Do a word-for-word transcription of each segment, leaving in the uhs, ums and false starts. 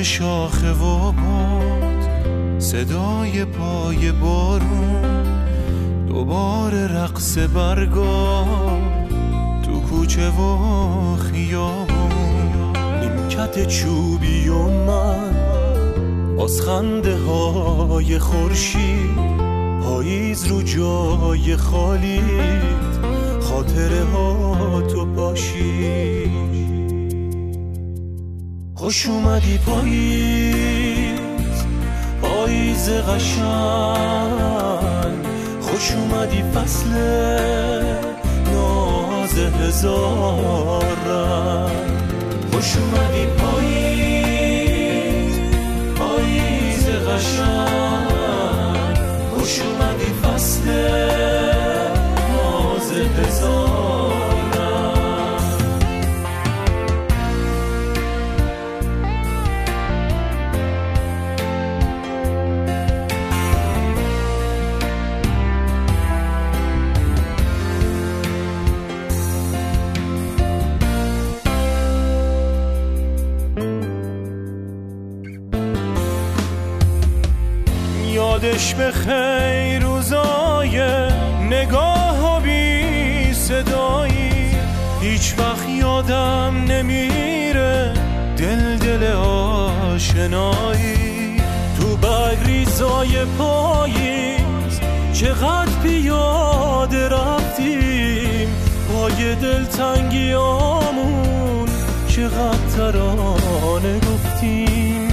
شاخه و باد، صدای پای بارون، دوباره رقص برگا تو کوچه و خیابون. نیمکت چوبی و من باز خنده های خورشید، پاییز رو جای خالیت خاطره ها تو پاشید. خوش اومدی پاییز، پاییز قشنگ، خوش اومدی فصل ناز هزار رنگ. خوش اومدی پاییز، پاییز قشنگ، خوش اومدی فصل ناز هزار یادش به خیر روزای نگاه و بی صدایی، هیچ وقت یادم نمیره دل دل آشنایی. تو بگریزای پاییز چقدر پیاده رفتیم، پای دلتنگیامون چقدر ترانه گفتیم.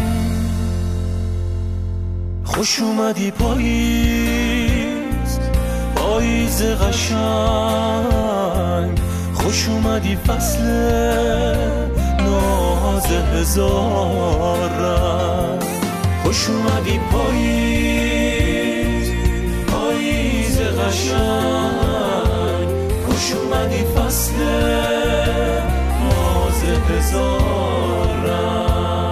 خوش اومدی پاییز، پاییز قشنگ، خوش اومدی فصل ناز هزار رنگ. خوش اومدی پاییز، پاییز قشنگ، خوش اومدی فصل ناز هزار رنگ.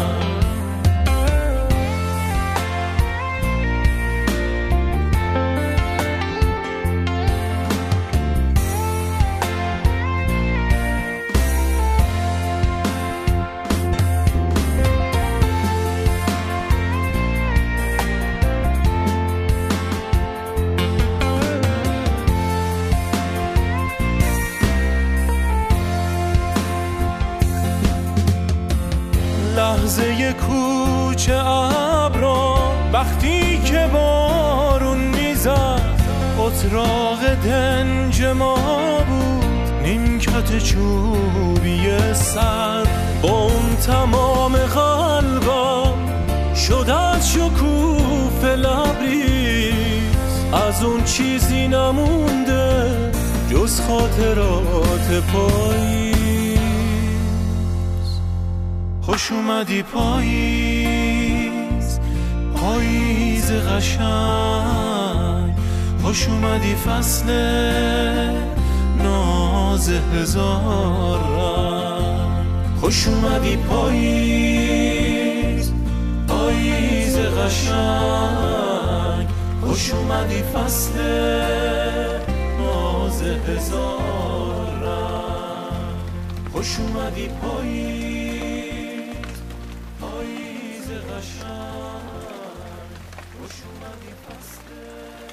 لحظه کوچه ابرا وقتی که بارون میزد، اتراق دنج ما بود نیمکت چوبی سر. با اون تمام قلبم شد از شکوفه لبریز، از اون چیزی نمونده جز خاطرات پاییز. خوش اومدی پاییز، پاییز قشنگ، خوش اومدی فصل ناز هزار رنگ. خوش اومدی پاییز، پاییز قشنگ، خوش اومدی فصل ناز هزار رنگ. خوش اومدی پاییز، پاییز قشنگ، خوش اومدی فصل